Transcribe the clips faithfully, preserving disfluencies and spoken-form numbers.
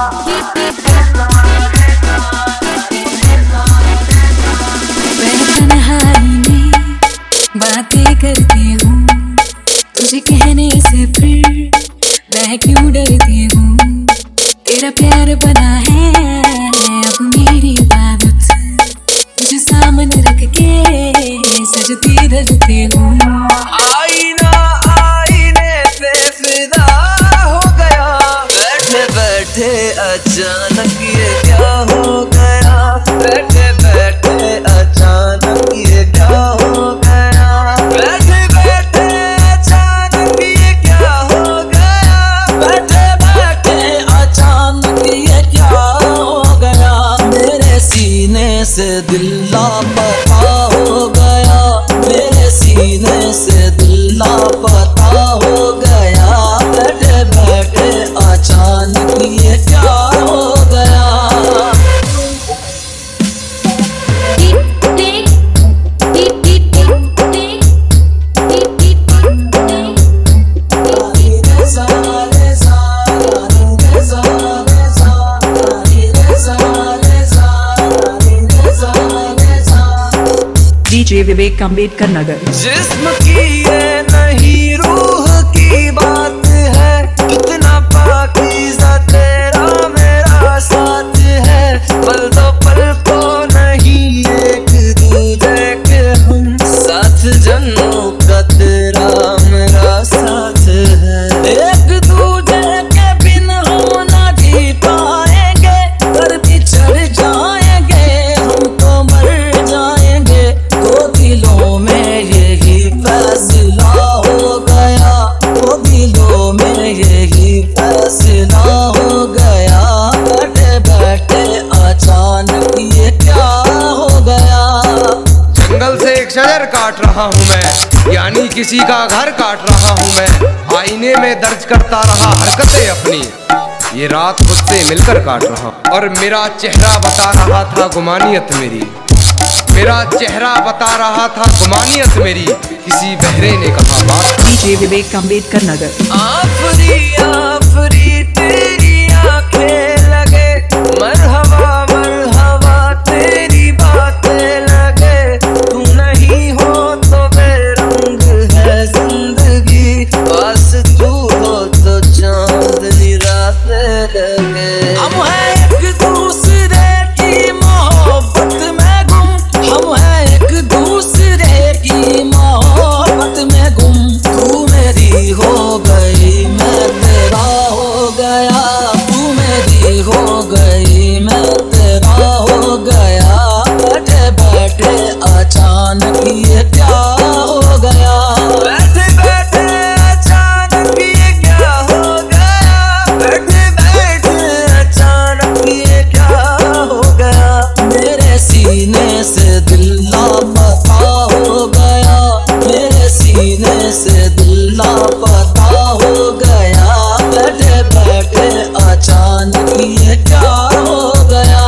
बातें करती हूँ तुझे कहने से, फिर मैं क्यों डरती हूँ। तेरा प्यार बना है अब मेरी इबादत, तुझे सामने रख के सजती धजती हूँ। आईना आईने पे फिदा हो गया, बैठे बैठे अचानक ये क्या हो गया, बैठे बैठे अचानक ये क्या हो गया, बैठे बैठे अचानक ये क्या हो गया, बैठे बैठे अचानक ये क्या हो गया। मेरे सीने से दिल लापता हो गया, मेरे सीने से दिल लापता हो गया, बैठे बैठे अचानक ये क्या हो गया। डीजे विवेक अम्बेडकर नगर। जिस्म की ये नहीं रूह की बात है, कितना पाकीज़ा तेरा मेरा साथ है, पल दो पल को नहीं एक दूजे के हम, साथ जन्मों का तेरा मेरा साथ है। एक दूजे के बिन हम ना जी पाएंगे, पर बिछड़ जाएंगे हम तो मर जाएंगे। दो दिलों में यही फैसला हो गया, दो दिलों में यही फैसला हो गया, बैठे बैठे अचानक ये क्या हो गया। जंगल से एक शजर काट रहा हूँ मैं, यानी किसी का घर काट रहा हूँ मैं, आईने में दर्ज करता रहा हरकतें अपनी, ये रात खुद से मिलकर काट रहा हूँ। और मेरा चेहरा बता रहा था गुमानियत मेरी, मेरा चेहरा बता रहा था गुमानियत मेरी, किसी बहरे ने कहा बात। डीजे विवेक अम्बेडकर नगर। आफरी आफरी तेरी आंखें लगे, मरहबा मरहबा तेरी बातें लगे, तू नहीं हो तो बेरंग है जिंदगी, पास तू हो तो चांदनी रातें लगे। हम हैं एक दूसरे की मोहब्बत में गुम, हम हैं एक दूसरे की मोहब्बत में गुम, तू मेरी हो गई मैं तेरा हो गया, तू मेरी हो गई मैं तेरा हो गया, बैठे बैठे अचानक ये क्या हो गया, बैठे बैठे अचानक ये क्या हो गया, बैठे बैठे अचानक ये क्या हो गया। मेरे सीने से दिल लापता हो गया, मेरे सीने से दिल लापता हो गया, बैठे बैठे अचानक ये क्या हो गया।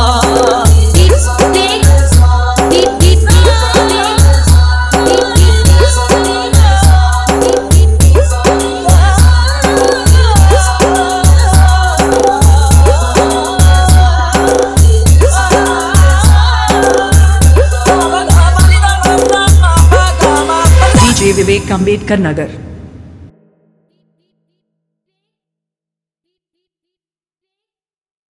डीजे विवेक अम्बेडकर नगर।